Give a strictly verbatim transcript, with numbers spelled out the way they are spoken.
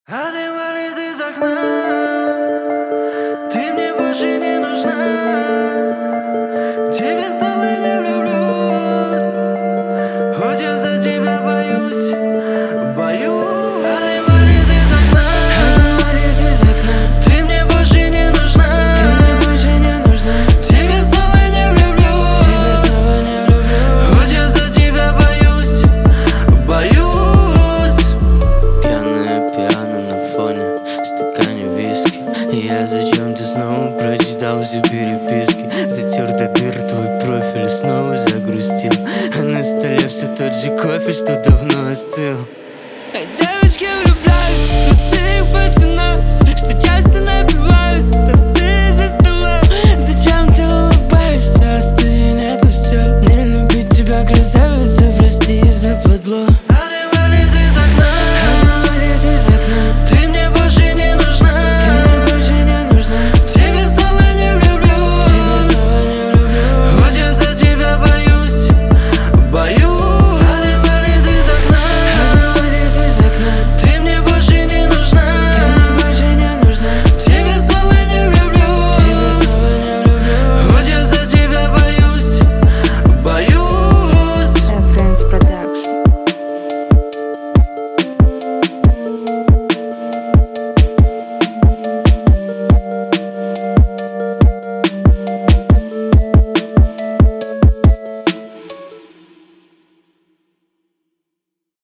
А ты валит из окна, ты мне больше не нужна, тебе снова не влюблюсь, хоть я за тебя боюсь, боюсь. А ты валит из окна, ты мне больше не нужна, тебе снова не влюблюсь, хоть я за тебя боюсь, боюсь. Пьяная пьяна на фоне стакане виски, и я зачем-то снова прочитал все переписки. Затер до дыр твой профиль и снова загрустил, а на столе все тот же кофе, что давно остыл.